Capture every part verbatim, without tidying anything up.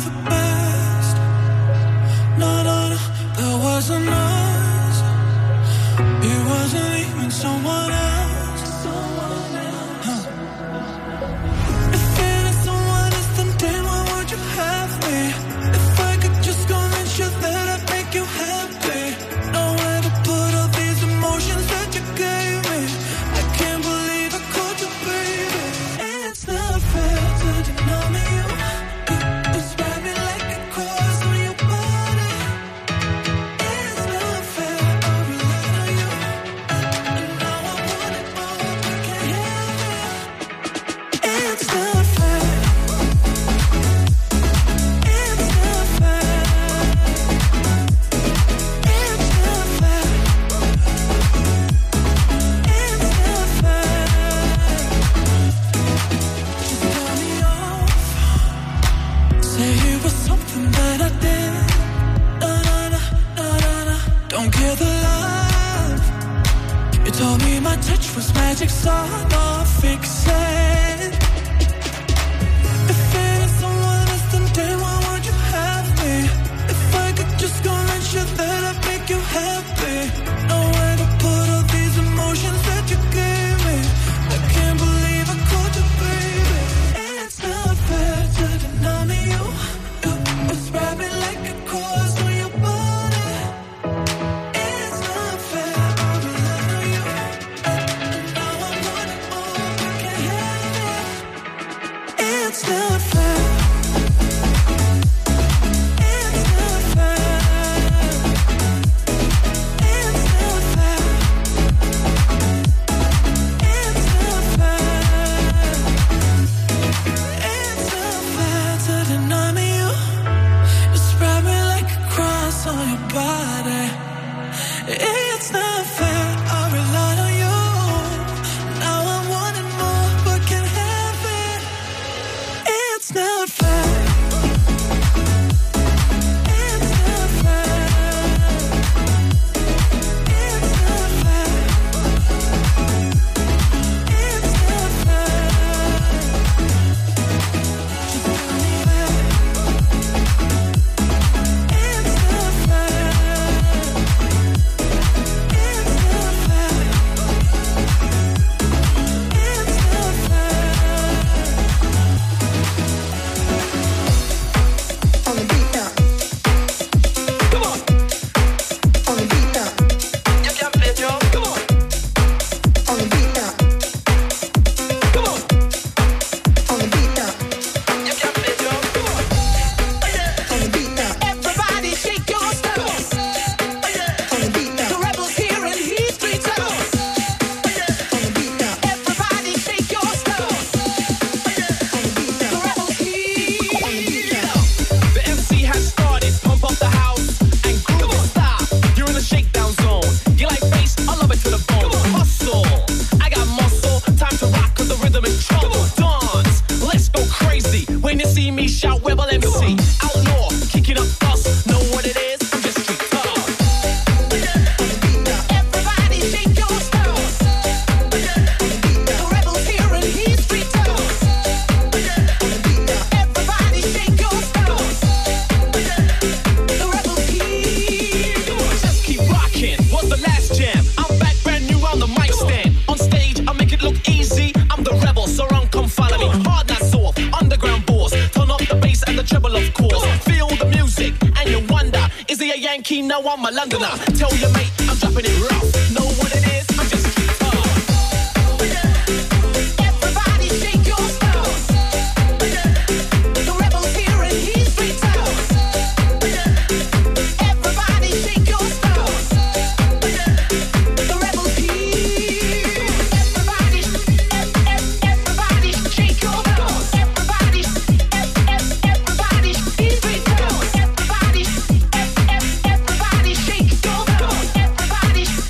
the best. No, no, no, that wasn't us. It wasn't even someone else. Huh. If it is someone else, then damn, why would you have me? If I could just convince you that I'd make you happy. Nowhere to put all these emotions that you gave me. I can't believe I called you baby. It's not fair to deny me you. You whisper me like a cross on your body. It's not fair, I rely on you. And now I want it more, I can't have it. It's not fair. It's not fair. It's not fair. It's not fair. Just cut me off. Say it was something that I did. Na na na na na na. Don't kill the love. You told me my touch was magic, so I'll fix it. If it is someone else, then damn, why would you have me? If I could just convince you that I'd make you happy. Nowhere to put all these emotions that you gave me. I can't believe I called you baby. It's not fair to deny me you. You whisper me like a cross on your body. It's not fair, I rely on you. And now I want it more, I can't have it. It's not fair. It's not fair. It's not fair. It's not fair. It's not fair to deny me you. You spread me like a cross on your body. It's not fair, I rely on you. Now I want it more, but can't have it. It's not fair. It's not fair. It's not fair. It's not fair. Just tell me that. It's not fair. It's not fair. It's not fair. On the beat now. Come on, On the beat now. you can play drum. Come on, On the beat now. come on, On the beat now. you can play drum. Come on, oh yeah. On the beat now. Everybody shake your stuff. Oh yeah, On the beat The now. rebels here in Heat Street town. oh yeah, On the beat now. Everybody shake your stuff. On the beat The now. rebels here. On the beat now. The M C has started, pump up the house and groove it, stop. You're in the shakedown zone. You like bass? I love it to the bone. Hustle, I got muscle. Time to rock 'cause the rhythm is trouble. Dance, let's go crazy. When you see me shout, Rebel M C. Outlaw, kicking up dust. Know what it is? I'm just street tough. Everybody shake your stuff. The rebels here in Heat Street town. Everybody shake your stuff. The rebels here. Just keep rocking. Was the last jam? I'm back brand new on the mic stand. On stage, I make it look easy. I'm the rebel, so run, come follow me. Hard, not soft. Underground boss. Turn up the bass and the treble, of course. Feel the music and you wonder, is he a Yankee? No, I'm a Londoner. Tell your mate I'm dropping it rough. Know what it is? I'm just street tough. Everybody shake your stuff. The rebels here in Heat Street town. Everybody shake your stuff. The rebels here. Everybody, everybody shake your stuff. Everybody, everybody Heat Street town. Everybody, everybody shake your stuff. Everybody.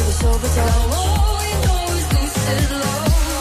was so bizarre. All we know is lucid love.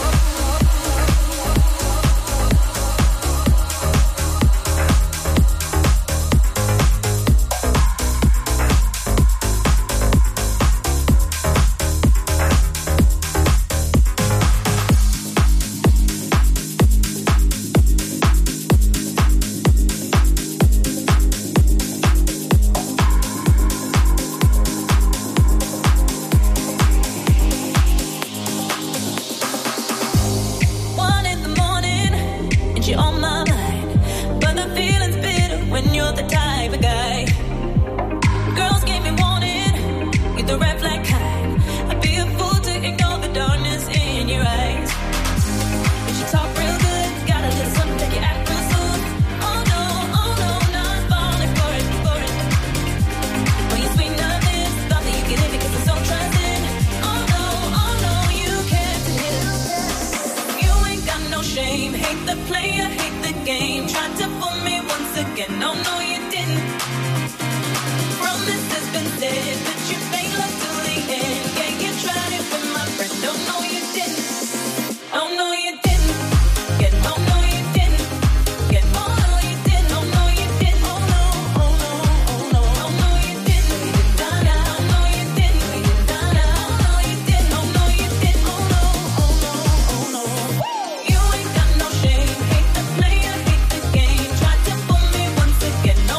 One in the morning, and you're on my mind. But the feeling's bitter when you're the type of guy. Girls gave me warning, you're the red flag kind. I'd be a fool to ignore the darkness in your eyes. But you talk real good, got a little something that you act real smooth. Oh no, oh no, not falling for it, for it. When you sweet nothing, thought that you get in because I'm so trusting. Oh no, oh no, you can't hit. You ain't got no shame. Hate the player, hate the game. Tried to fool me once again. No, no, you didn't. Promise has been said, but you made love till the end. Yeah, you tried it with my friend. No, no, you didn't. Oh no, you didn't. Yeah, oh no, you didn't. Yeah, oh no, you didn't. Oh no, you didn't. Oh no, oh no, oh no, oh no, you didn't. Oh no, you didn't. Oh no, you didn't. Oh no, you didn't. Oh no, oh no, oh no. You ain't got no shame. Hate the player, hate the game. Tried to fool me once again. No,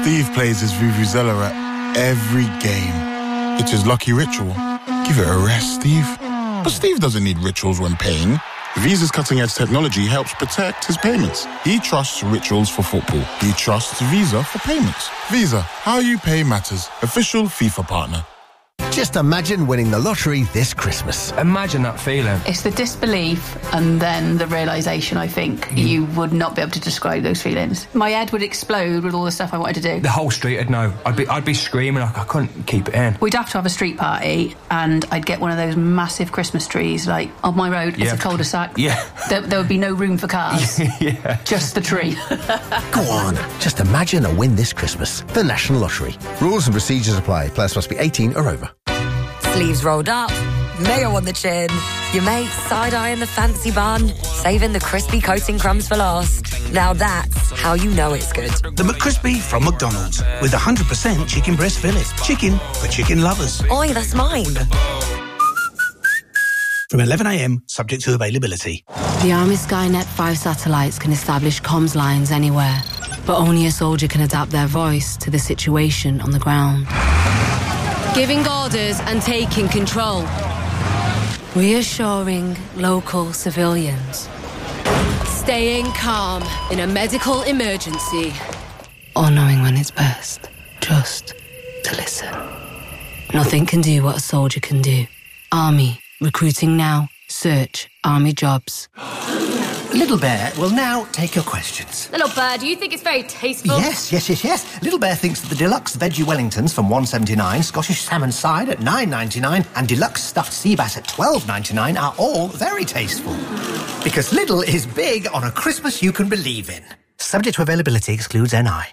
Steve plays his Vuvuzela at every game. It's his lucky ritual. Give it a rest, Steve. But Steve doesn't need rituals when paying. Visa's cutting-edge technology helps protect his payments. He trusts rituals for football. He trusts Visa for payments. Visa, how you pay matters. Official FIFA partner. Just imagine winning the lottery this Christmas. Imagine that feeling. It's the disbelief and then the realisation, I think. Mm. You would not be able to describe those feelings. My head would explode with all the stuff I wanted to do. The whole street would know. I'd be I'd be screaming. I, I couldn't keep it in. We'd have to have a street party and I'd get one of those massive Christmas trees, like, on my road. Yeah. It's a cul-de-sac. Yeah. There, there would be no room for cars. Yeah. Just the tree. Go on. Just imagine a win this Christmas. The National Lottery. Rules and procedures apply. Players must be eighteen or over. Sleeves rolled up, mayo on the chin, your mate side-eyeing the fancy bun, saving the crispy coating crumbs for last. Now that's how you know it's good. The McCrispy from McDonald's with one hundred percent chicken breast fillet. Chicken for chicken lovers. Oi, that's mine. From eleven a m, subject to availability. The Army Skynet five satellites can establish comms lines anywhere, but only a soldier can adapt their voice to the situation on the ground. Giving orders and taking control. Reassuring local civilians. Staying calm in a medical emergency. Or knowing when it's best just to listen. Nothing can do what a soldier can do. Army. Recruiting now. Search Army jobs. Little Bear will now take your questions. Little Bear, do you think it's very tasteful? Yes, yes, yes, yes. Little Bear thinks that the deluxe veggie Wellingtons from one seventy-nine, Scottish salmon side at nine ninety-nine, and deluxe stuffed sea bass at twelve ninety-nine are all very tasteful. Because Lidl is big on a Christmas you can believe in. Subject to availability, excludes N I.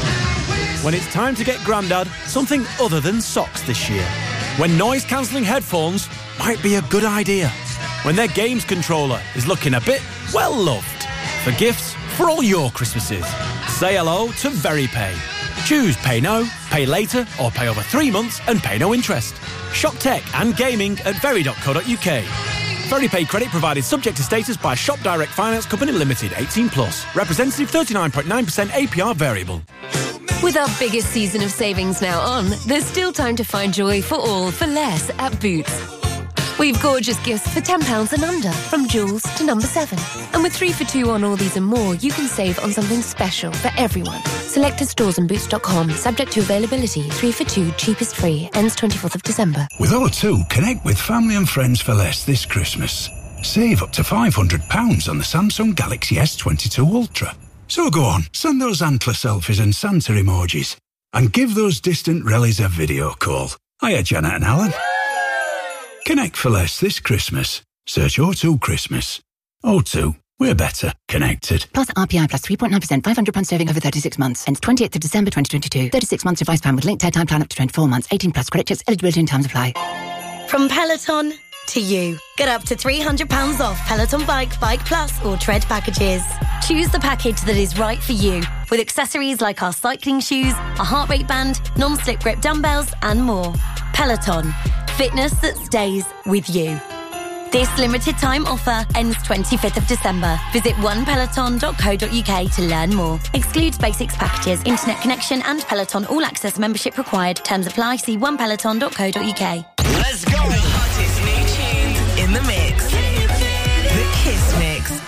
When it's time to get Grandad something other than socks this year. When noise-cancelling headphones might be a good idea. When their games controller is looking a bit well-loved. For gifts for all your Christmases. Say hello to VeryPay. Choose Pay Now, Pay Later, or pay over three months and pay no interest. Shop tech and gaming at very dot co dot uk. VeryPay credit provided subject to status by Shop Direct Finance Company Limited, eighteen plus. Representative thirty-nine point nine percent A P R variable. With our biggest season of savings now on, there's still time to find joy for all for less at Boots. We've gorgeous gifts for ten pounds and under, from jewels to number seven. And with three for two on all these and more, you can save on something special for everyone. Selected stores and boots dot com, subject to availability. three for two, cheapest free, ends twenty-fourth of December. With O two, connect with family and friends for less this Christmas. Save up to five hundred pounds on the Samsung Galaxy S twenty-two Ultra. So go on, send those antler selfies and Santa emojis. And give those distant rellies a video call. Hiya, Janet and Alan. Connect for less this Christmas. Search O two Christmas. O two, we're better connected. Plus R P I plus three point nine percent, five hundred pounds saving over thirty-six months. Ends twenty-eighth of December twenty twenty-two. thirty-six months device plan with linked airtime plan up to twenty-four months. eighteen plus credit checks, eligibility and terms apply. From Peloton to you. Get up to three hundred pounds off Peloton Bike, Bike Plus or Tread packages. Choose the package that is right for you, with accessories like our cycling shoes, a heart rate band, non-slip grip dumbbells and more. Peloton. Fitness that stays with you. This limited time offer ends twenty-fifth of December. Visit one peloton dot co dot uk to learn more. Excludes basics packages, internet connection and Peloton all access membership required. Terms apply. See one peloton dot co dot uk. Let's go. The hottest new tunes in the mix. The Kiss Mix.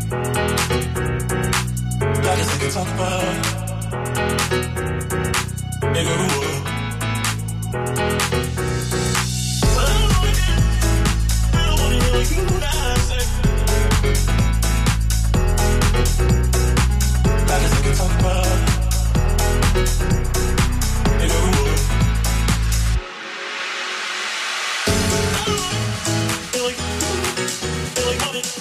Like it's like a talk about. Nigga, who would? But I don't wanna hear, I don't wanna hear what you guys say. Like it's like a talk about. Nigga, who would? I don't wanna hear what you, hear what you want me.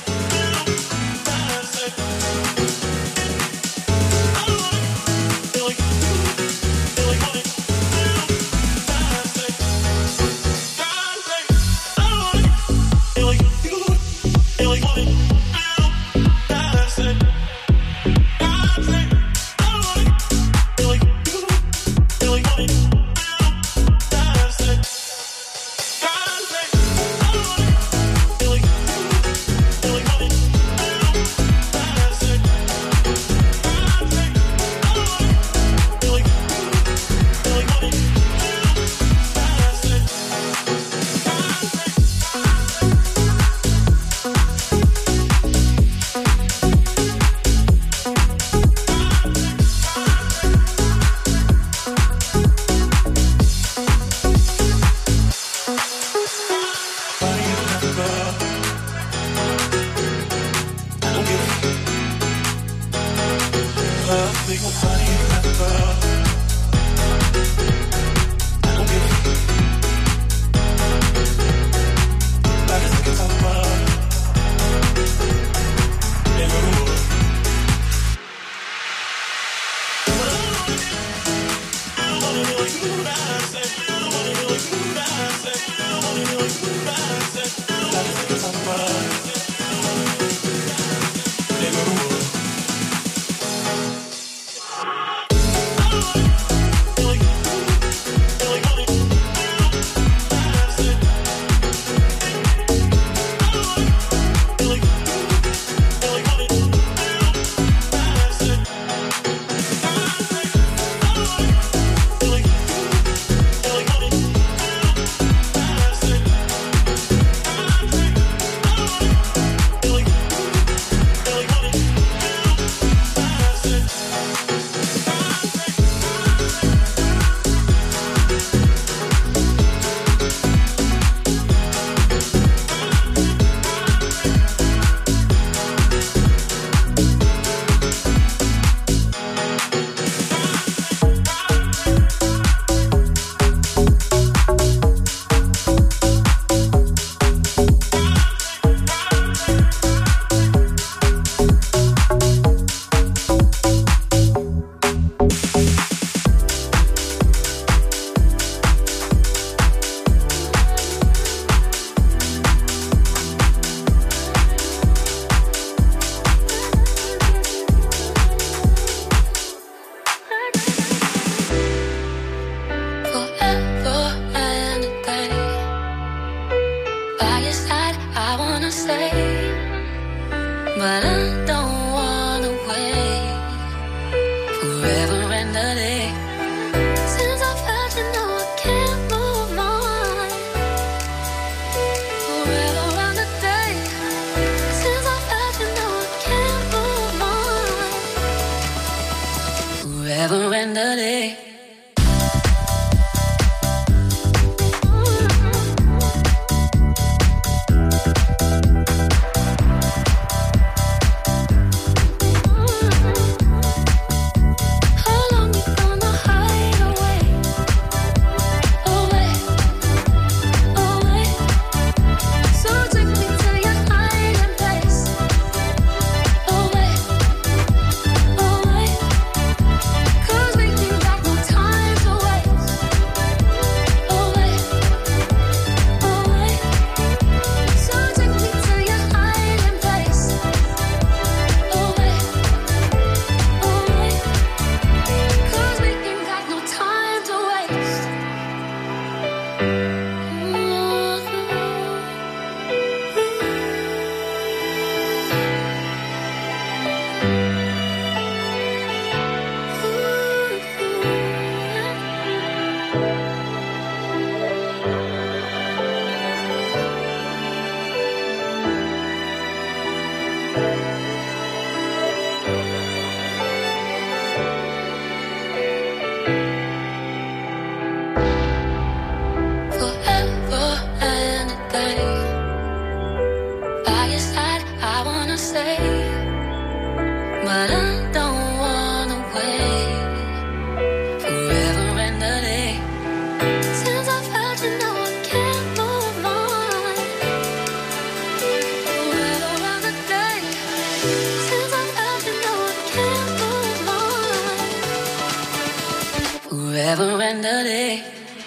forever and a day.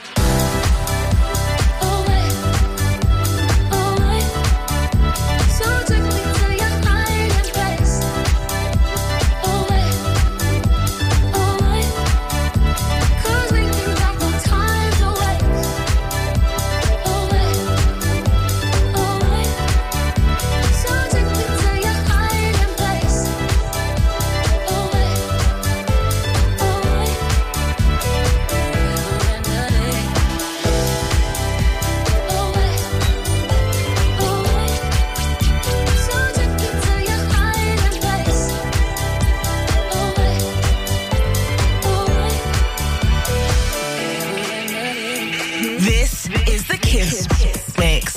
This is the Kiss Mix.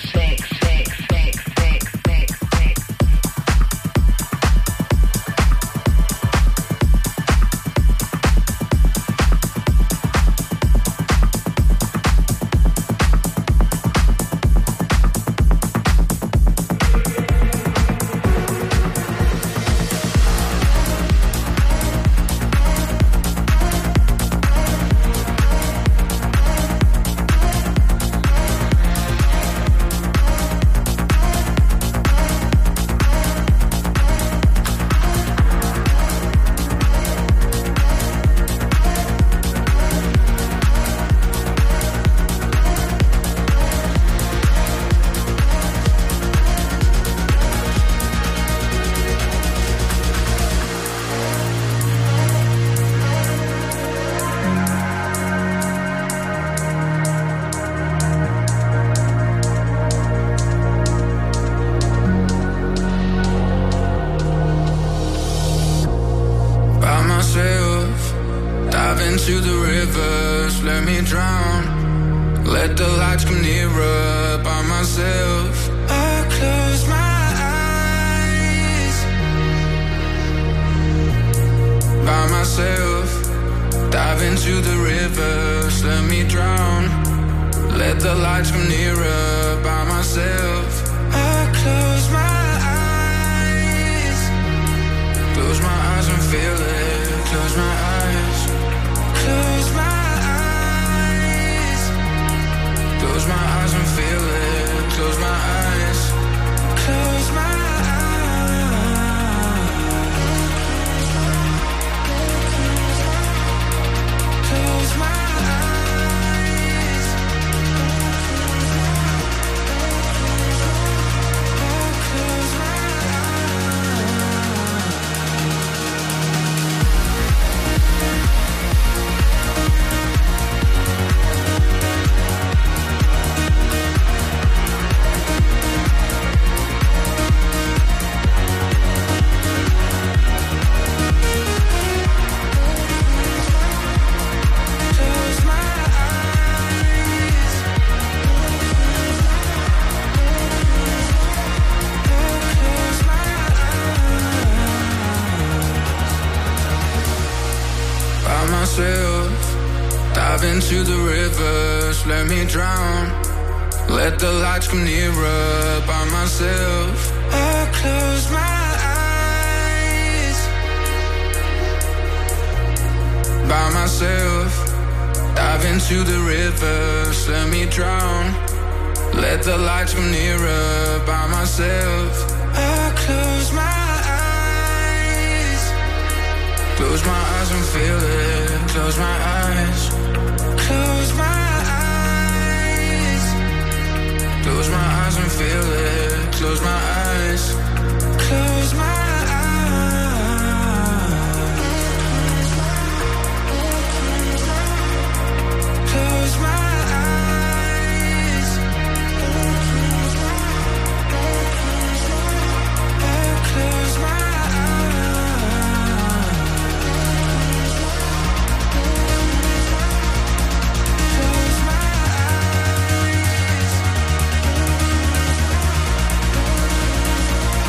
into the rivers, let me drown. Let the lights come nearer by myself. I close my eyes by myself. Dive into the rivers, let me drown. Let the lights come nearer by myself. I close my eyes. Close my eyes and feel it. Close my eyes. Close my eyes. Close my eyes and feel it. Close my eyes. Close my eyes. Close my eyes. Close my dive into the rivers, let me drown. Let the lights come nearer by myself. I close my eyes by myself. Dive into the rivers, let me drown. Let the lights come nearer by myself. I close my eyes. Close my eyes and feel it. Close my eyes. Close my eyes. Close my eyes and feel it. Close my eyes. Close my eyes. Close my eyes. Close my eyes. Close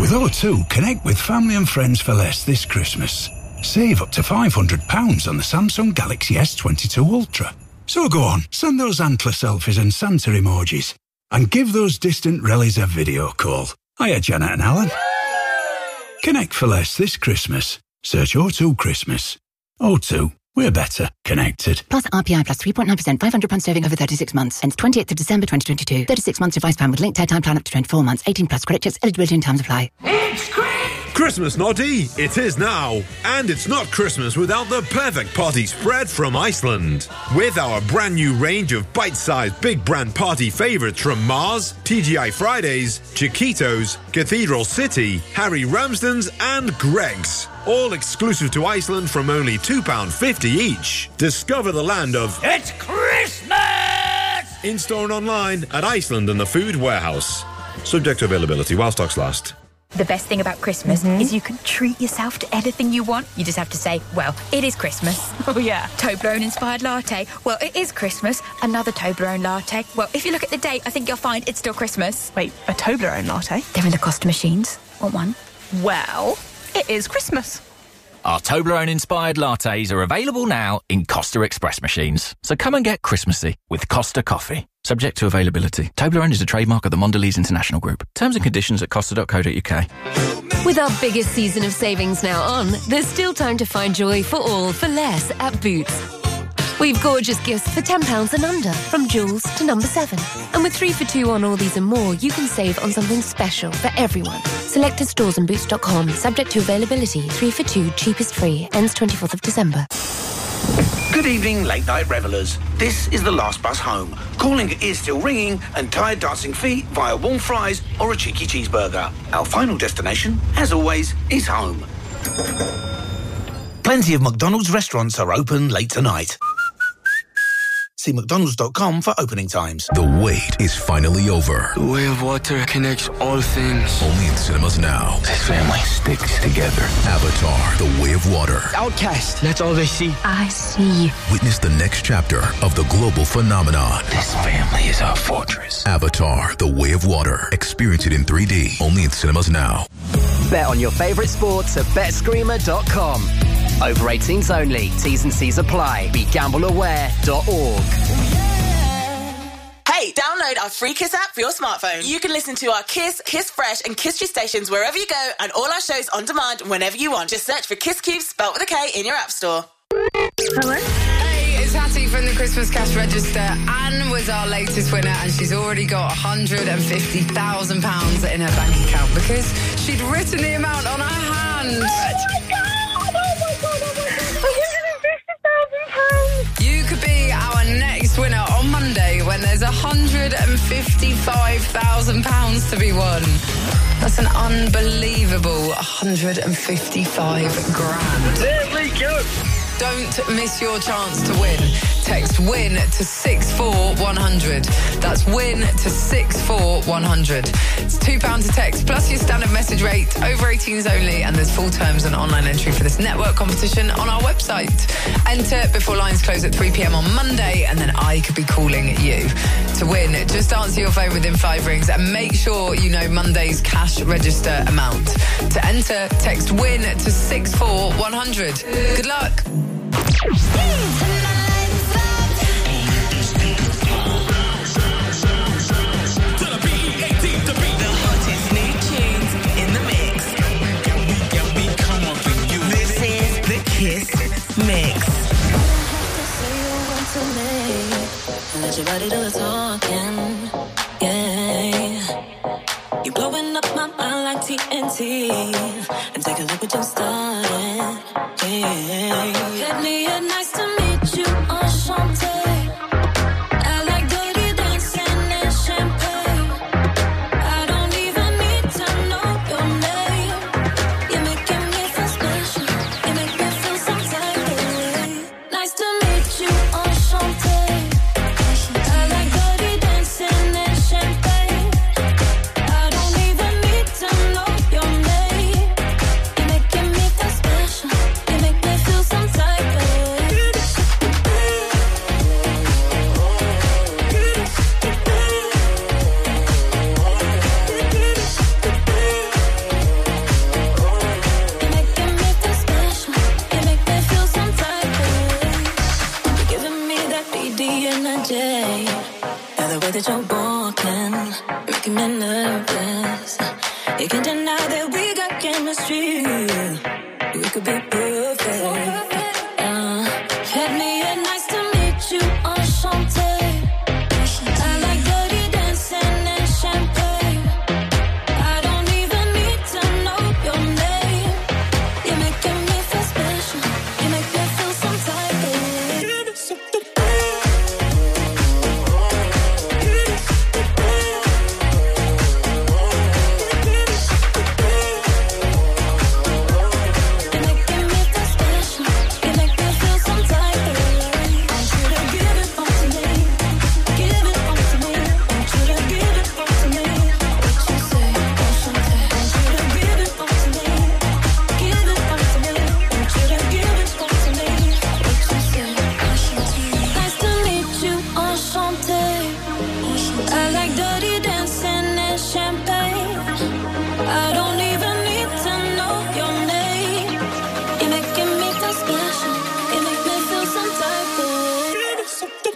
With O two, connect with family and friends for less this Christmas. Save up to five hundred pounds on the Samsung Galaxy S twenty-two Ultra. So go on, send those antler selfies and Santa emojis. And give those distant rellies a video call. Hiya, Janet and Alan. Connect for less this Christmas. Search O two Christmas. O two, we're better connected. Plus R P I plus three point nine percent, five hundred pounds saving over thirty-six months. Ends twenty-eighth of December twenty twenty-two. thirty-six months device plan with linked airtime plan up to twenty-four months. eighteen plus credit checks, eligibility and terms apply. It's Christmas, Noddy! It is now. And it's not Christmas without the perfect party spread from Iceland. With our brand new range of bite-sized big brand party favourites from Mars, T G I Fridays, Chiquitos, Cathedral City, Harry Ramsden's and Greg's. All exclusive to Iceland from only two pounds fifty each. Discover the land of... It's Christmas! In-store and online at Iceland and the Food Warehouse. Subject to availability while stocks last. The best thing about Christmas mm-hmm. is you can treat yourself to anything you want. You just have to say, well, it is Christmas. Oh, yeah. Toblerone-inspired latte. Well, it is Christmas. Another Toblerone latte. Well, if you look at the date, I think you'll find it's still Christmas. Wait, a Toblerone latte? They're in the Costa machines. Want one? Well, it is Christmas. Our Toblerone-inspired lattes are available now in Costa Express machines. So come and get Christmassy with Costa Coffee. Subject to availability. Toblerone is a trademark of the Mondelez International Group. Terms and conditions at costa dot co dot uk. With our biggest season of savings now on, there's still time to find joy for all for less at Boots. We've gorgeous gifts for ten pounds and under, from jewels to number seven. And with three for two on all these and more, you can save on something special for everyone. Selected stores and boots dot com, subject to availability. three for two, cheapest free, ends twenty-fourth of December. Good evening, late-night revellers. This is the last bus home. Calling is still ringing and tired dancing feet via warm fries or a cheeky cheeseburger. Our final destination, as always, is home. Plenty of McDonald's restaurants are open late tonight. See mcdonalds dot com for opening times. The wait is finally over. The Way of Water connects all things. Only in cinemas now. This family sticks together. Avatar, The Way of Water. Outcast, that's all they see. I see. Witness the next chapter of the global phenomenon. This family is our fortress. Avatar, The Way of Water. Experience it in three D. Only in cinemas now. Bet on your favourite sports at bet screamer dot com. Over eighteens only. T's and C's apply. Be gamble aware dot org. Hey, download our free Kiss app for your smartphone. You can listen to our Kiss, Kiss Fresh and Kiss Tree stations wherever you go and all our shows on demand whenever you want. Just search for Kiss Cube spelt with a K in your app store. Hello? Hey, it's Hattie from the Christmas Cash Register. Anne was our latest winner and she's already got one hundred fifty thousand pounds in her bank account because she'd written the amount on her hand. Oh my God! You could be our next winner on Monday when there's one hundred fifty-five thousand pounds to be won. That's an unbelievable one hundred fifty-five grand. There we go. Don't miss your chance to win. Text WIN to six four one hundred. That's WIN to six four one hundred. It's two pounds a text plus your standard message rate. Over eighteens only, and there's full terms and online entry for this network competition on our website. Enter before lines close at three p.m. on Monday, and then I could be calling you. To win, just answer your phone within five rings and make sure you know Monday's cash register amount. To enter, text WIN to six four one hundred. Good luck. Kiss Mix. Let your body do the talking, yeah. You blowing up my mind like T N T, and take a look what you started, yeah. Hit me a nice to meet you, enchanté. I like dirty dancing and champagne. I don't even need to know your name. You're making me feel special. You make me feel some type of way. Nice to meet you, enchanté. I like dirty dancing and champagne. I don't even need to know your name. You're making me feel special. You make me feel some type of way. day and a day. Now the way that you're walking, making me nervous. You can't deny that we got chemistry. We could be perfect. Uh, had me a nice to meet you, enchanté. I like dirty dancing and champagne. I don't even need to know your name. You're making me feel special. You make me feel some type of way. Give it something. I like dirty dancing and champagne. I don't even need to know your name. You're making me feel special. You make me feel some type of way. Give it something.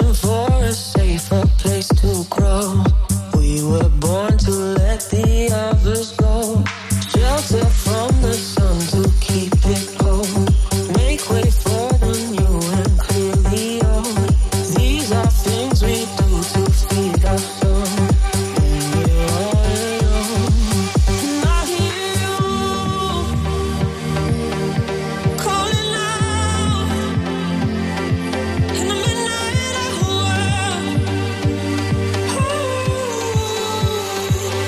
searching for a safer place to grow. We were born to let the others go. Shelter from the sun to keep it cold. Make way for the new and clear the old. These are things we do to feed our soul. When we're all alone. And I hear you calling out in the midnight hour. Ooh.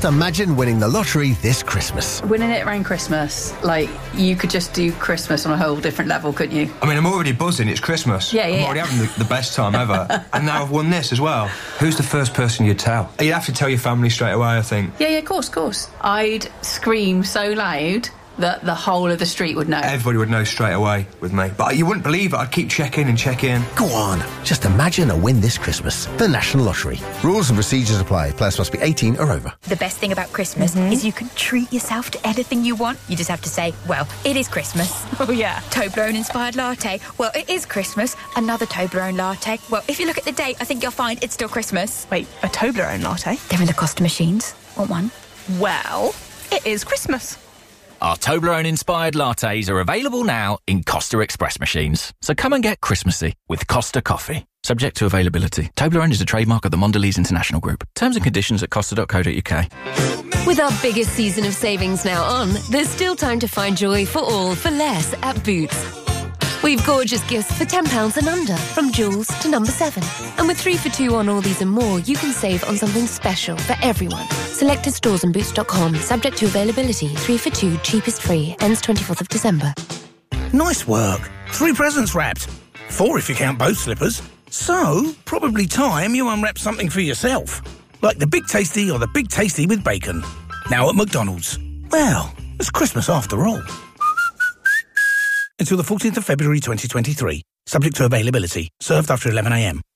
imagine winning the lottery this Christmas. Winning it around Christmas, like, you could just do Christmas on a whole different level, couldn't you? I mean, I'm already buzzing. It's Christmas. Yeah, yeah, I'm already yeah. having the, the best time ever. And now I've won this as well. Who's the first person you'd tell? You'd have to tell your family straight away, I think. Yeah, yeah, of course, of course. I'd scream so loud that the whole of the street would know. Everybody would know straight away with me. But you wouldn't believe it. I'd keep checking and checking. Go on. Just imagine a win this Christmas. The National Lottery. Rules and procedures apply. Players must be eighteen or over. The best thing about Christmas Mm-hmm. is you can treat yourself to anything you want. You just have to say, well, it is Christmas. Oh, yeah. Toblerone-inspired latte. Well, it is Christmas. Another Toblerone latte. Well, if you look at the date, I think you'll find it's still Christmas. Wait, a Toblerone latte? They're in the Costa machines. Want one? Well, it is Christmas. Our Toblerone-inspired lattes are available now in Costa Express machines. So come and get Christmassy with Costa Coffee. Subject to availability. Toblerone is a trademark of the Mondelez International Group. Terms and conditions at costa dot co dot uk. With our biggest season of savings now on, there's still time to find joy for all for less at Boots. We've gorgeous gifts for ten pounds and under, from jewels to number seven. And with three for two on all these and more, you can save on something special for everyone. Selected stores and boots dot com, subject to availability. three for two, cheapest free, ends twenty-fourth of December. Nice work. Three presents wrapped. Four if you count both slippers. So, probably time you unwrap something for yourself. Like the Big Tasty or the Big Tasty with bacon. Now at McDonald's. Well, it's Christmas after all. Until the fourteenth of February twenty twenty-three. Subject to availability. Served after eleven a m.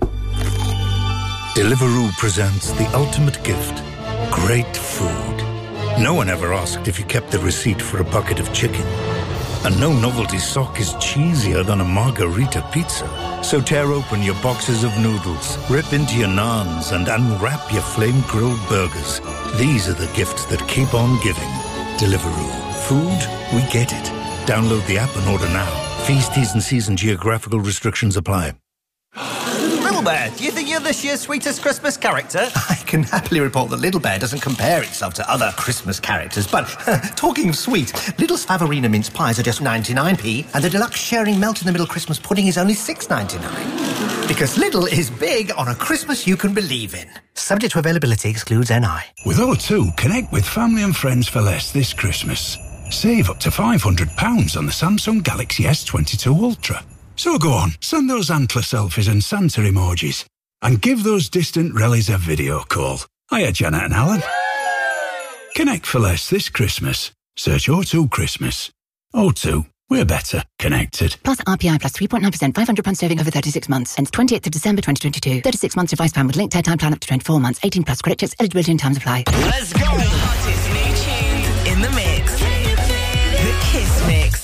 Deliveroo presents the ultimate gift. Great food. No one ever asked if you kept the receipt for a bucket of chicken. And no novelty sock is cheesier than a margarita pizza. So tear open your boxes of noodles, rip into your naans, and unwrap your flame-grilled burgers. These are the gifts that keep on giving. Deliveroo. Food, we get it. Download the app and order now. Fees, T's and C's and geographical restrictions apply. Little Bear, do you think you're this year's sweetest Christmas character? I can happily report that Little Bear doesn't compare itself to other Christmas characters. But, talking of sweet, Lidl's Favorina mince pies are just ninety-nine p, and the deluxe sharing melt-in-the-middle Christmas pudding is only six ninety-nine. Because Lidl is big on a Christmas you can believe in. Subject to availability, excludes N I. With O two, connect with family and friends for less this Christmas. Save up to five hundred pounds on the Samsung Galaxy S twenty-two Ultra. So go on, send those antler selfies and Santa emojis. And give those distant rellies a video call. Hiya, Janet and Alan. Connect for less this Christmas. Search O two Christmas. O two, we're better connected. Plus R P I plus three point nine percent, five hundred pounds saving over thirty-six months. Ends twentieth of December twenty twenty-two. thirty-six months device plan with linked airtime plan up to twenty-four months. eighteen plus credit checks, eligibility and terms apply. Let's go. The hottest new tunes in the mix. The Kiss Mix.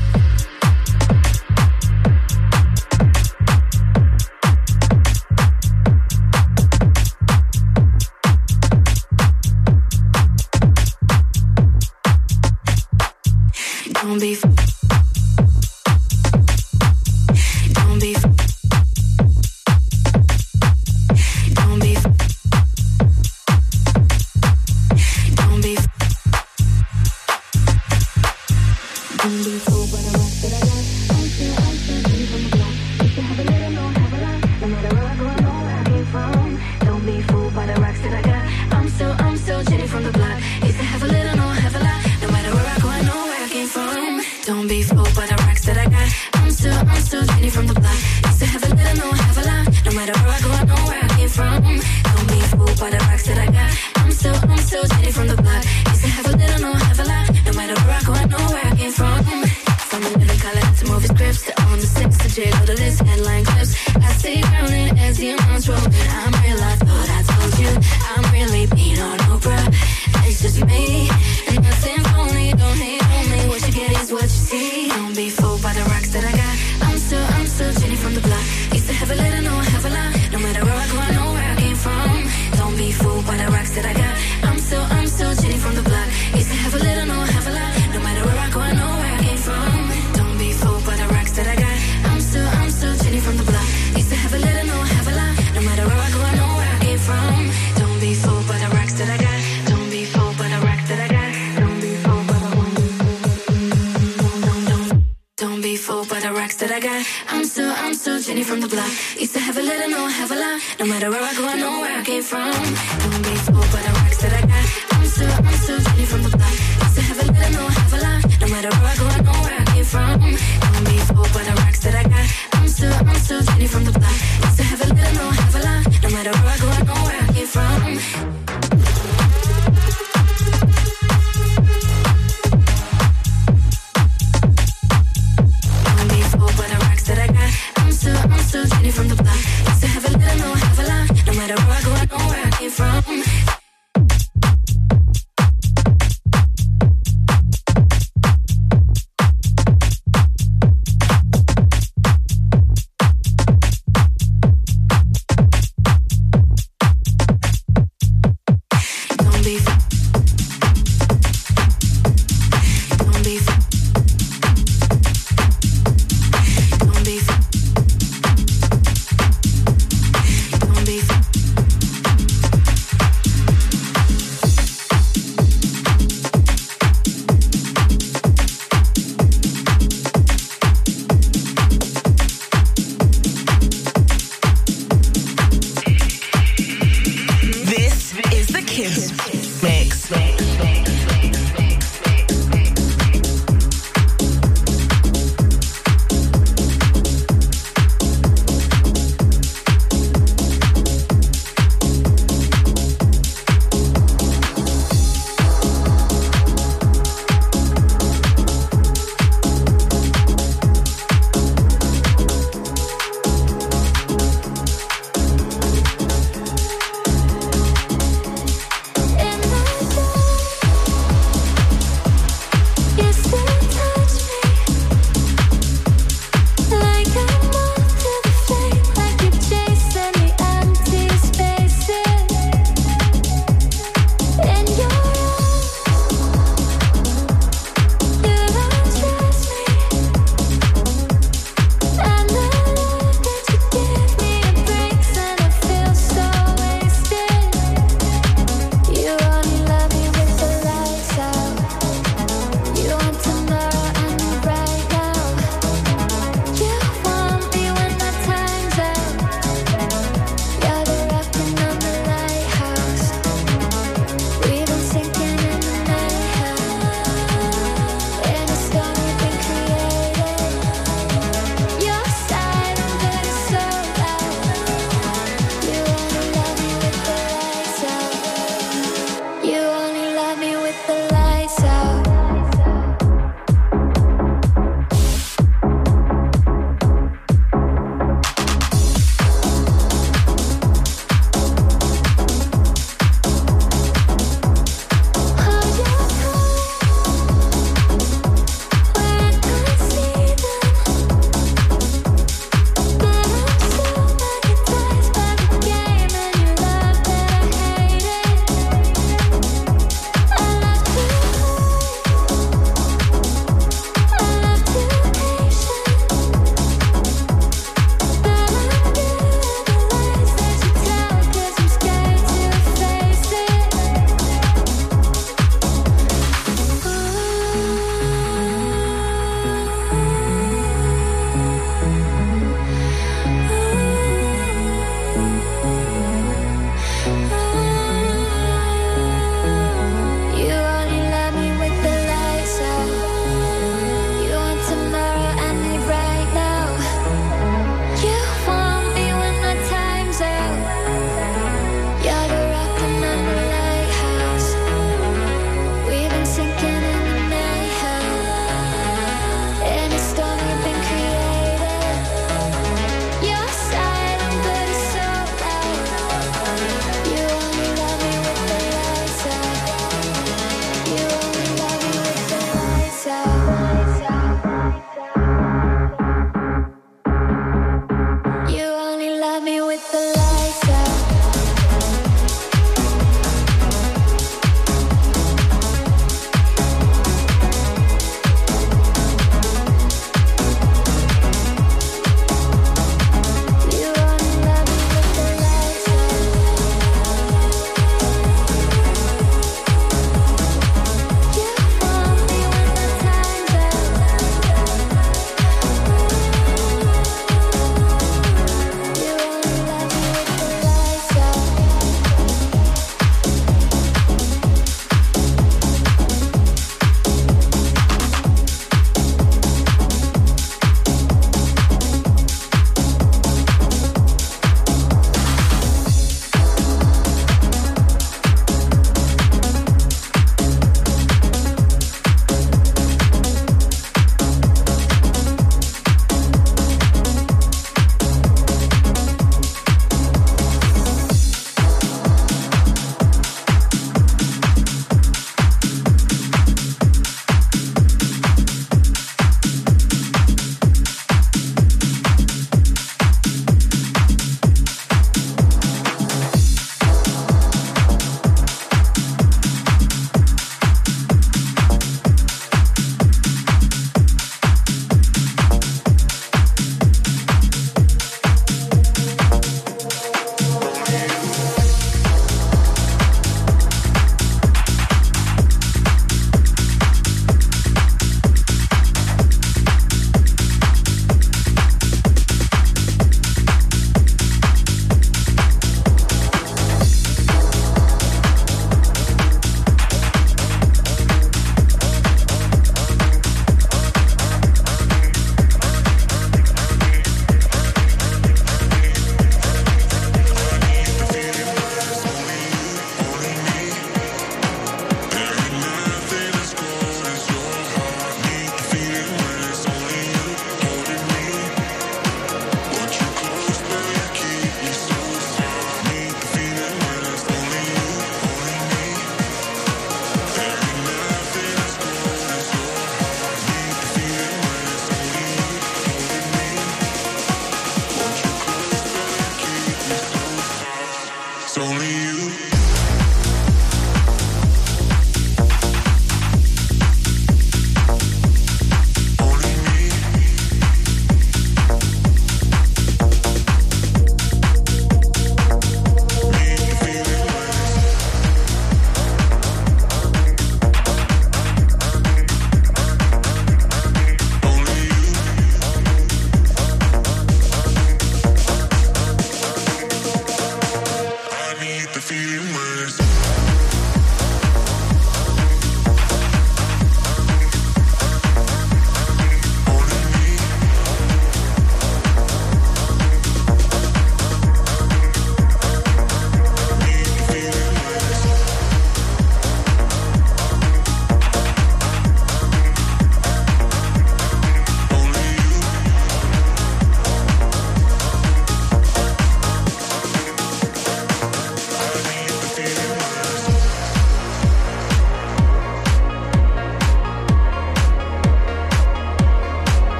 Don't be, don't be, don't be, don't be, don't be fooled by the rest that I got. I'm still, I'm still getting from the block. Used to have a little, no have a lot. No matter where I go, I know where I came from. Don't be fooled by the rocks that I got. I'm still, I'm still Jenny from the block. Used to have a little, no have a lot. No matter where I go, I know where I came from. Don't be fooled by the rocks that I got. I'm still, I'm still Jenny from the block. Used to have a little, no have a lot. No matter where I go, I know where I came from. Don't be fooled by the rocks that I got. I'm still, I'm still Jenny from the block. Used to have a little, no have a lot. No matter where I go, I know where I came from. From the living color to movie scripts to on the six to J, go to this headline clips. I stay drowning as the amounts roll. I'm real, I thought I told you. I'm really being on Oprah. It's just me, and nothing phony. Don't hate on me. What you get is what you see. Don't be fooled by the rocks that I got. I'm still, I'm still Jenny from the block. Used to have a little, no have a lot. No matter where I go, I know where I came from. Don't be fooled by the rocks that I got. I'm still, I'm still Jenny from the block. Used to have a little, no have a lot. No matter where I go, I know where I came from. Don't be fooled by the rocks that I got. I'm still, I'm still Jenny from the block. Used to have a little, no have a lot. No matter where I go, I know where I came from. Don't be fooled by the rocks that I got. Don't be fooled by the rocks that I got. Don't be fooled by the one. Don't be fooled by the rocks that I got. I'm still, I'm still Jenny from the block. Used to have a little, no have a lot. No matter where I go, I know where I came from. Don't be fooled by the rocks that I got. still, I'm still Jenny from the block. Used to have a little, no have a lot. No matter where I go, I know where I came from. Don't be fooled by the rocks that I got. I'm still, I'm still Jenny from the block. Used to have a little, no have a lot. No matter where I go, I know where I came from. Don't be fooled by the rocks that I got. I'm still, I'm still Jenny from the block. Used to have a little, no have a lot. No matter where I go, I know where I came from.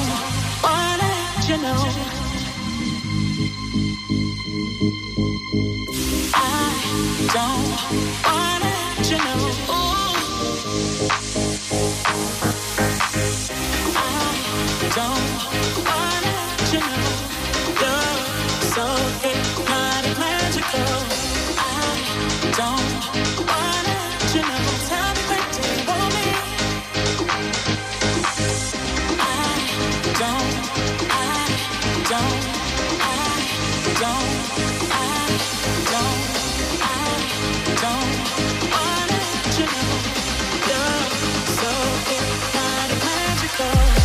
wanna let you know. I don't wanna let you know. I don't wanna let you know. You're so hypnotic, magical. I don't wanna let you know. Tell me when do you want me? I don't, I don't, I don't, I don't, I don't wanna let you know. You're so hypnotic, magical.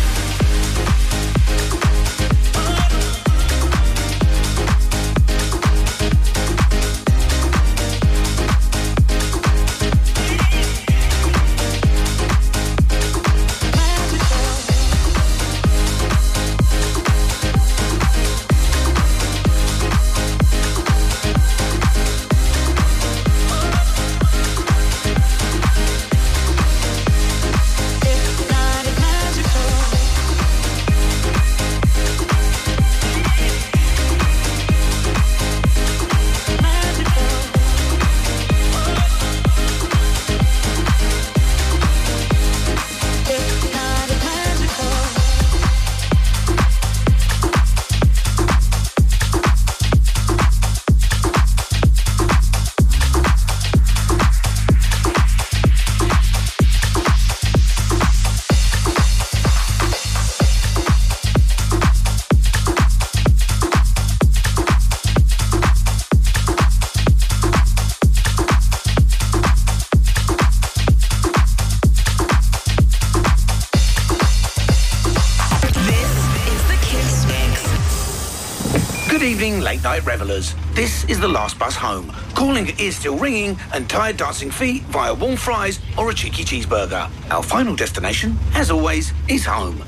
Late night revellers. This is the last bus home. Calling is still ringing and tired dancing feet via warm fries or a cheeky cheeseburger. Our final destination, as always, is home.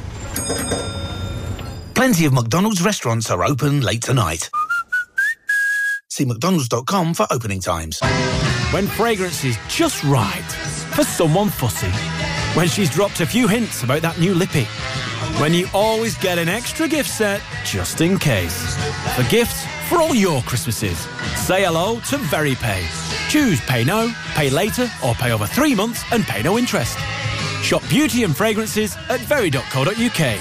Plenty of McDonald's restaurants are open late tonight. See mcdonalds dot com for opening times. When fragrance is just right for someone fussy. When she's dropped a few hints about that new lippy. When you always get an extra gift set just in case. For gifts for all your Christmases. Say hello to VeryPay. Choose Pay Now, Pay Later or Pay over three months and pay no interest. Shop beauty and fragrances at very dot co dot uk.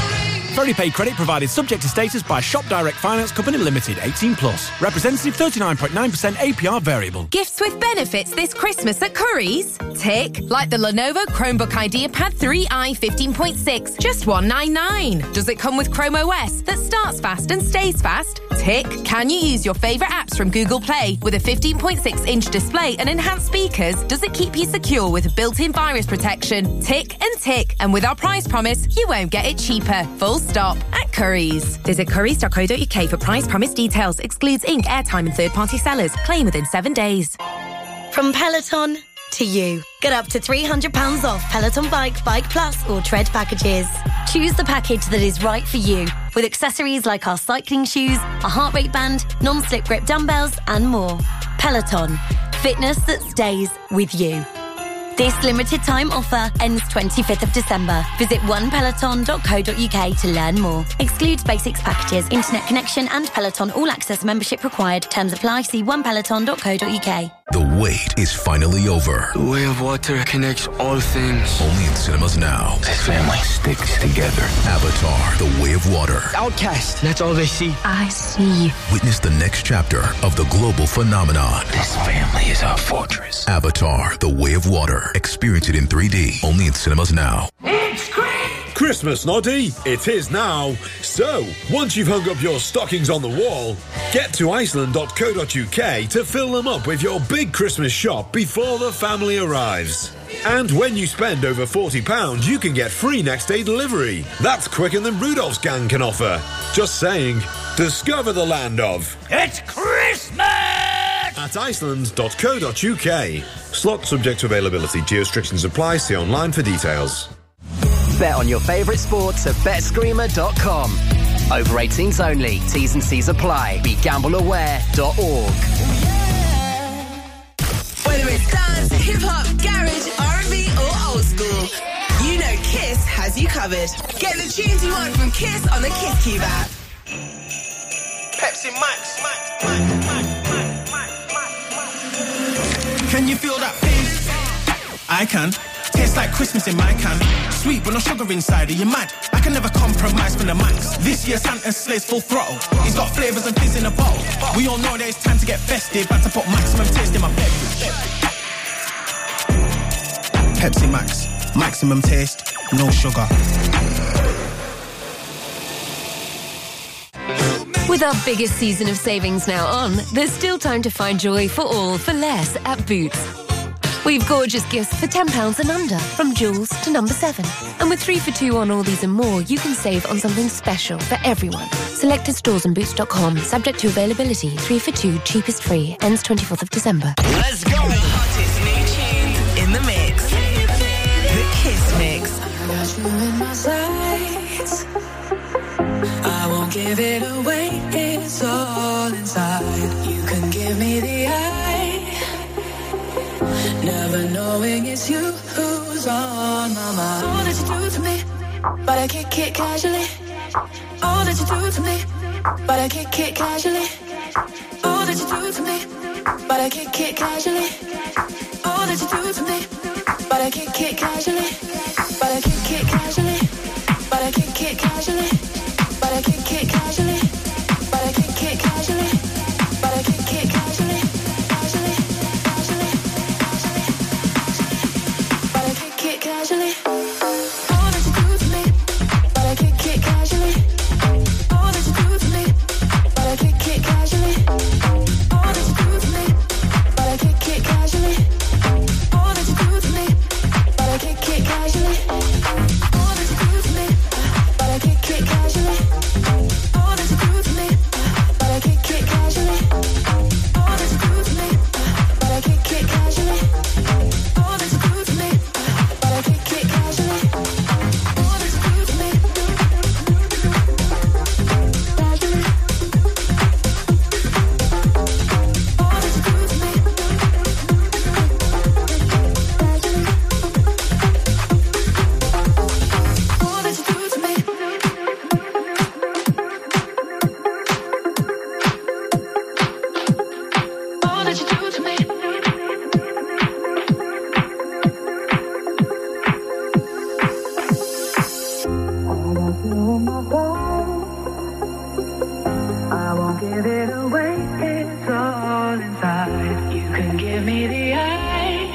VeryPay credit provided subject to status by Shop Direct Finance Company Limited, eighteen plus. Representative thirty-nine point nine percent A P R variable. Gifts with benefits this Christmas at Currys? Tick. Like the Lenovo Chromebook IdeaPad three i fifteen point six, just one ninety-nine. Does it come with Chrome O S that starts fast and stays fast? Tick. Can you use your favourite apps from Google Play with a fifteen point six inch display and enhanced speakers? Does it keep you secure with built-in virus protection? Tick and tick. And with our price promise, you won't get it cheaper. Full stop. At Currys. Visit currys dot co dot uk for price promise details. Excludes ink, airtime and third-party sellers. Claim within seven days. From Peloton to you. Get up to three hundred pounds off Peloton Bike, Bike Plus or Tread packages. Choose the package that is right for you with accessories like our cycling shoes, a heart rate band, non-slip grip dumbbells and more. Peloton. Fitness that stays with you. This limited time offer ends twenty-fifth of December. Visit one peloton dot co dot uk to learn more. Excludes basics packages, internet connection and Peloton all access membership required. Terms apply. See one peloton dot co dot uk. The wait is finally over. The Way of Water connects all things. Only in cinemas now. This family sticks together. Avatar, The Way of Water. Outcast, that's all they see. I see. Witness the next chapter of the global phenomenon. This family is our fortress. Avatar, The Way of Water. Experience it in three D. Only in cinemas now. It's Christmas, Noddy. It is now. So, once you've hung up your stockings on the wall, get to iceland dot co dot uk to fill them up with your big Christmas shop before the family arrives. And when you spend over forty pounds, you can get free next day delivery. That's quicker than Rudolph's gang can offer. Just saying. Discover the land of... It's Christmas! At iceland dot co dot uk. Slot subject to availability. Geo restrictions apply. See online for details. Bet on your favourite sports at bet screamer dot com. Over eighteens only. T's and C's apply. Be gamble aware dot org. Whether it's dance, hip hop, garage, R and B or old school, you know Kiss has has you covered. Get the tunes you want from Kiss on the Kiss Cube app. Pepsi Max. Can you feel that pain? I can. Tastes like Christmas in my can. Sweet but no sugar inside. Are you mad? I can never compromise for the max. This year Santa's sleigh's full throttle. He's got flavours and fizz in a bottle. We all know that it's time to get festive. Had to put maximum taste in my beverage. Pepsi Max. Maximum taste, no sugar. With our biggest season of savings now on, there's still time to find joy for all for less at Boots. We've gorgeous gifts for ten pounds and under, from jewels to number seven. And with three for two on all these and more, you can save on something special for everyone. Selected stores and boots dot com, subject to availability. three for two, cheapest free, ends twenty-fourth of December. Let's go! The hottest new tunes in the mix. The Kiss Mix. I got you in my sights. I won't give it away, it's all inside. You can give me the eye, never knowing it's you who's on my mind. All that you do to me, but I kick it casually. All that you do to me, but I kick it casually. All that you do to me, but I kick it casually. All that you do to me, but I kick it casually. But I kick it casually. But I kick it casually. But I kick it casually. But I kick it casually. But I kick it casually. Casually. Casually. But I kick it casually. All that you do to me, but I kick it casually. All that you do to me, but I kick it casually. All that you do to me, but I kick it casually. All that you do to me, but I kick it casually. All that you do to me, but I kick it casually. All that you do to me, but I kick it casually. All that you do to me, but I kick it casually. All that you do to me, but I kick it casually. All that you do to me, casually. All that you do to me, all that you do to me. All that you do to me. I won't give it away, it's all inside. You can give me the eye,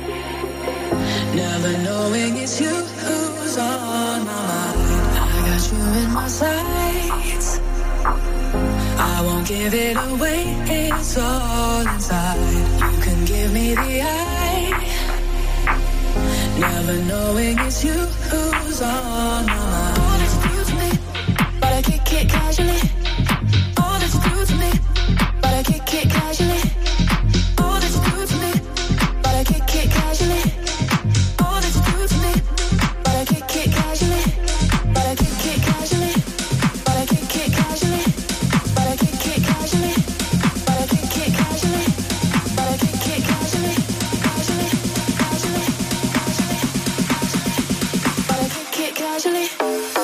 never knowing it's you who's on my mind. I got you in my sights. I won't give it away, it's all inside. You can give me the eye, never knowing it's you who's on my mind. All that you do to me, but I kick it casually. All that you do to me, but I kick it casually. All that you do to me, but I kick it casually. All that you do to me, but I kick it casually. But I kick it casually. But I kick it casually. But I kick it casually. But I kick it casually. But I kick it casually. Casually. Casually. Casually. But I kick it casually.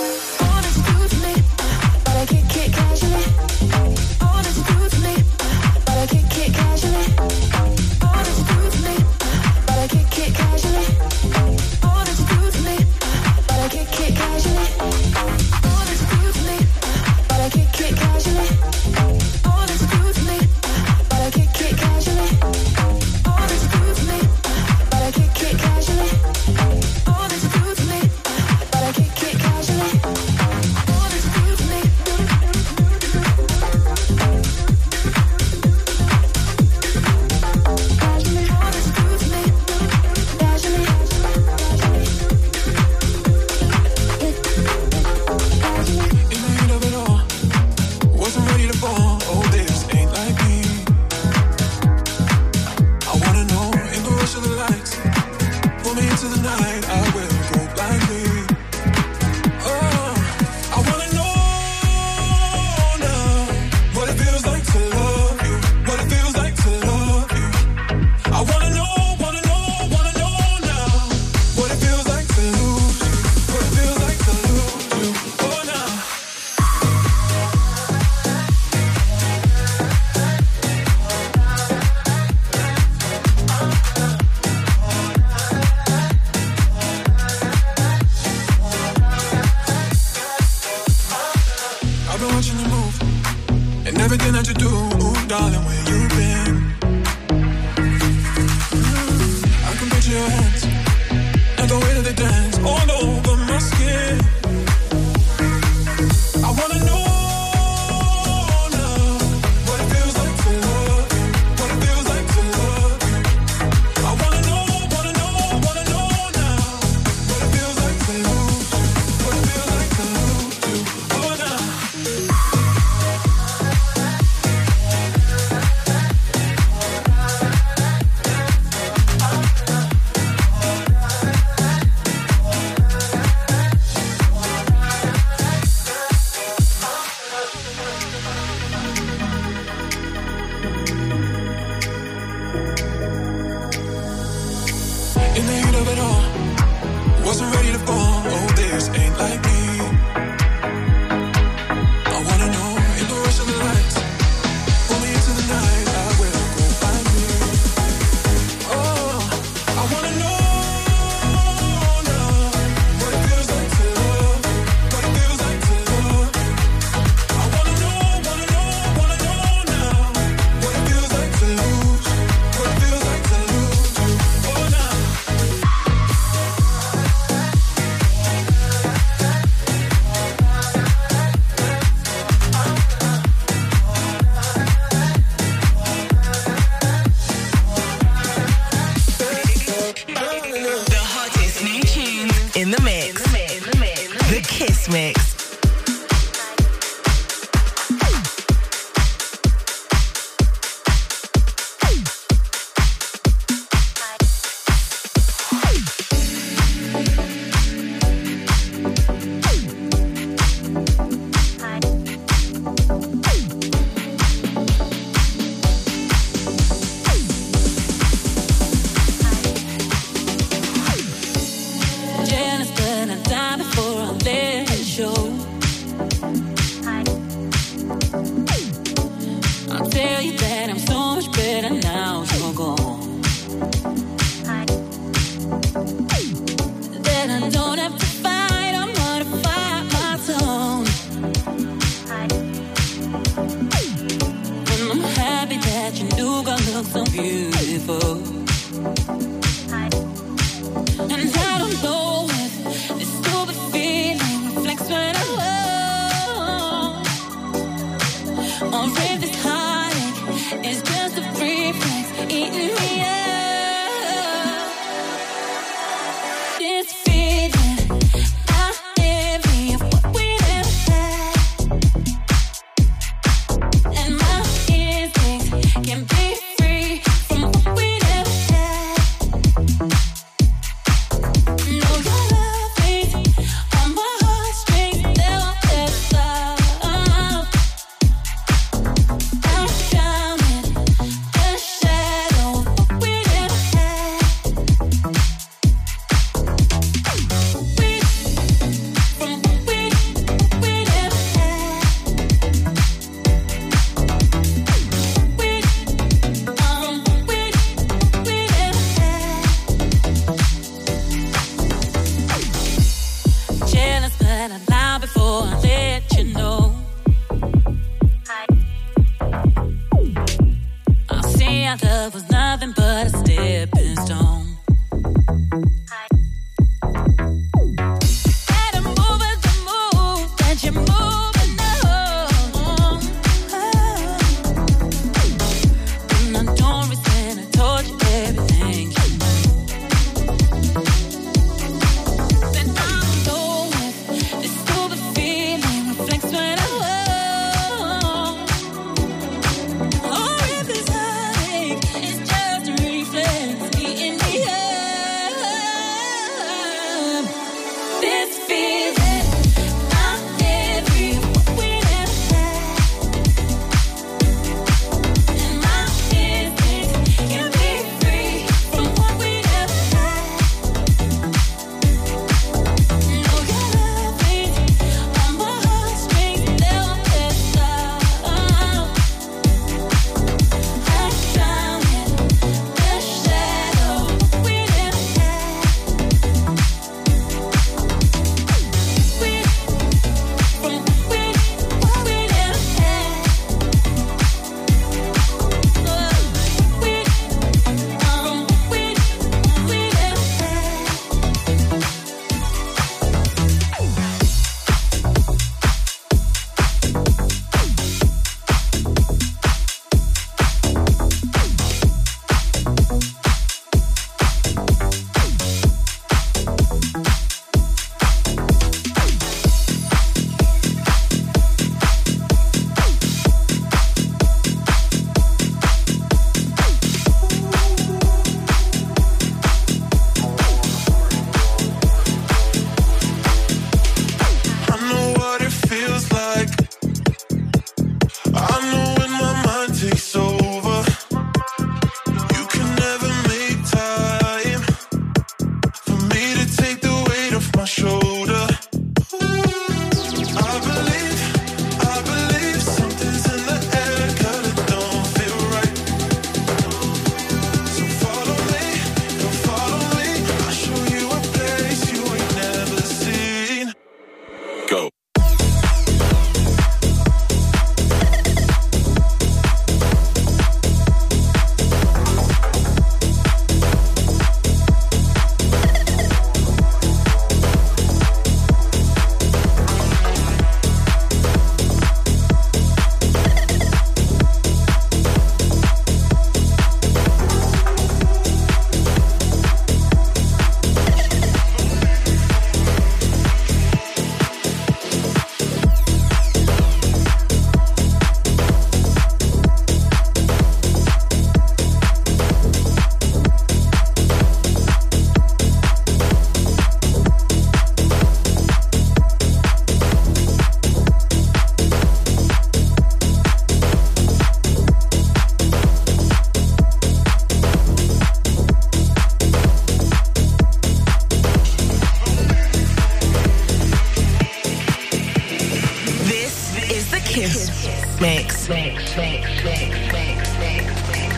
been watching you move, and everything that you do, ooh, darling, where you been? Mm, I can picture your hands and the way that they dance all over my skin. I wanna know. Can be free from what we never had. Kiss Mix. Mix, mix, mix, mix, mix.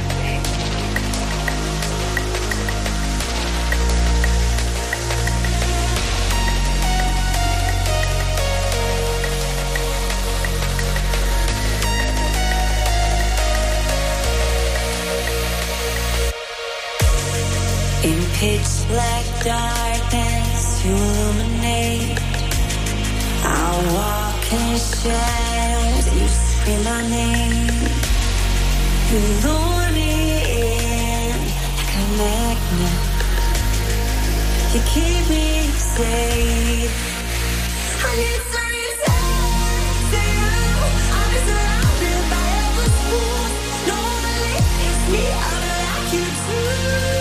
In pitch black darkness you illuminate. I'll walk in the shadows, you scream my name. You lure me in like a magnet. You keep me safe. I need some reason to you. I'm surrounded by other fools. Normally it's me, I like you too.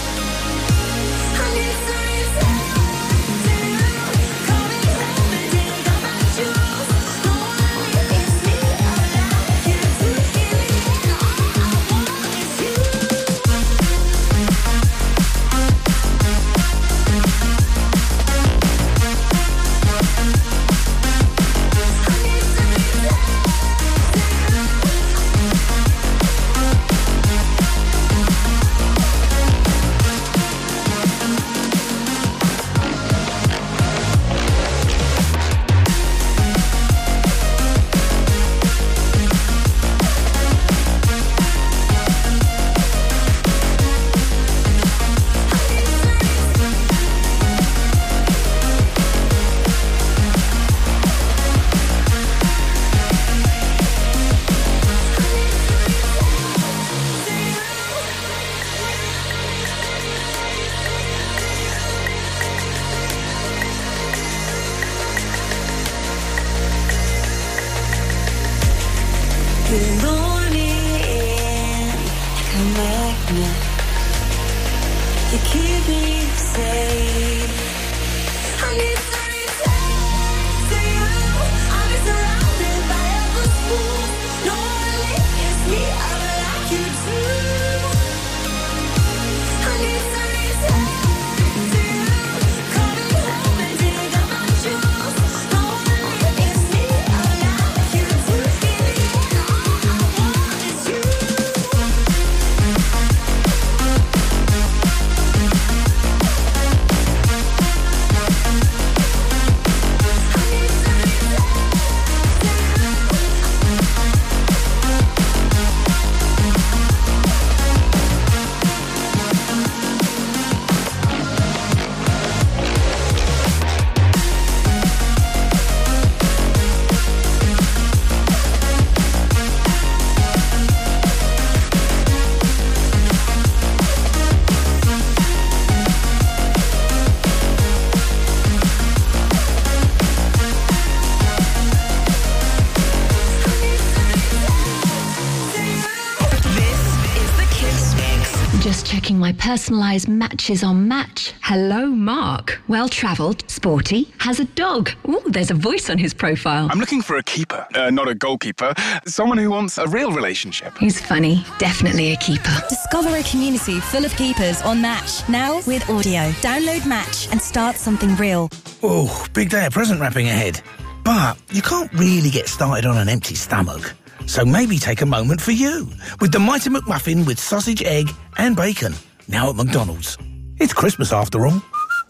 My personalised matches on Match. Hello, Mark. Well-travelled, sporty, has a dog. Ooh, there's a voice on his profile. I'm looking for a keeper, uh, not a goalkeeper. Someone who wants a real relationship. He's funny. Definitely a keeper. Discover a community full of keepers on Match. Now with audio. Download Match and start something real. Oh, big day of present wrapping ahead. But you can't really get started on an empty stomach. So maybe take a moment for you with the Mighty McMuffin with sausage, egg and bacon. Now at McDonald's. It's Christmas after all.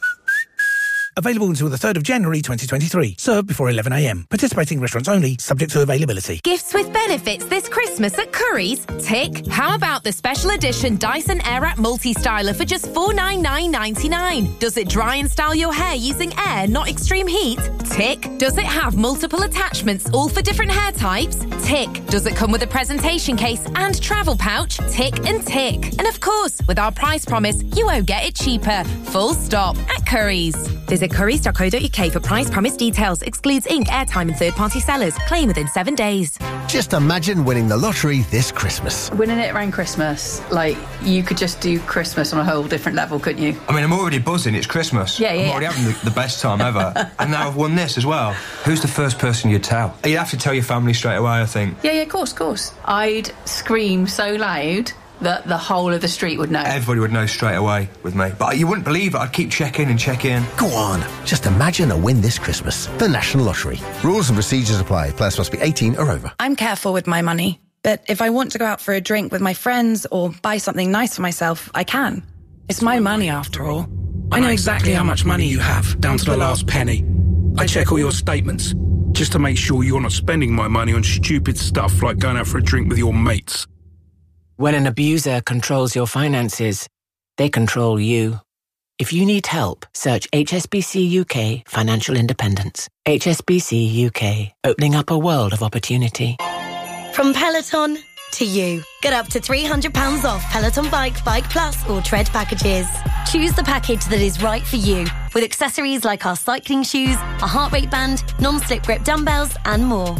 Available until the third of January twenty twenty-three. Served before eleven a m. Participating restaurants only, subject to availability. Gifts with benefits this Christmas at Currys? Tick. How about the special edition Dyson Airwrap Multi-Styler for just four hundred ninety-nine ninety-nine? Does it dry and style your hair using air, not extreme heat? Tick. Does it have multiple attachments, all for different hair types? Tick. Does it come with a presentation case and travel pouch? Tick and tick. And of course, with our price promise, you won't get it cheaper. Full stop. At Currys. Visit currys dot co dot u k for price promise details. Excludes ink, airtime and third-party sellers. Claim within seven days. Just imagine winning the lottery this Christmas. Winning it around Christmas, like, you could just do Christmas on a whole different level, couldn't you? I mean, I'm already buzzing. It's Christmas. Yeah, yeah. I'm already yeah. having the, the best time ever. And now I've won this as well. Who's the first person you'd tell? You'd have to tell your family straight away, I think. Yeah, yeah, of course, of course. I'd scream so loud that the whole of the street would know. Everybody would know straight away with me. But you wouldn't believe it. I'd keep checking and check in. Go on. Just imagine a win this Christmas. The National Lottery. Rules and procedures apply. Players must be eighteen or over. I'm careful with my money, but if I want to go out for a drink with my friends or buy something nice for myself, I can. It's my money after all. I know exactly how much money you have, down to the last penny. I check all your statements, just to make sure you're not spending my money on stupid stuff like going out for a drink with your mates. When an abuser controls your finances, they control you. If you need help, search H S B C U K Financial Independence. H S B C U K, opening up a world of opportunity. From Peloton to you. Get up to three hundred pounds off Peloton Bike, Bike Plus or Tread packages. Choose the package that is right for you with accessories like our cycling shoes, a heart rate band, non-slip grip dumbbells and more.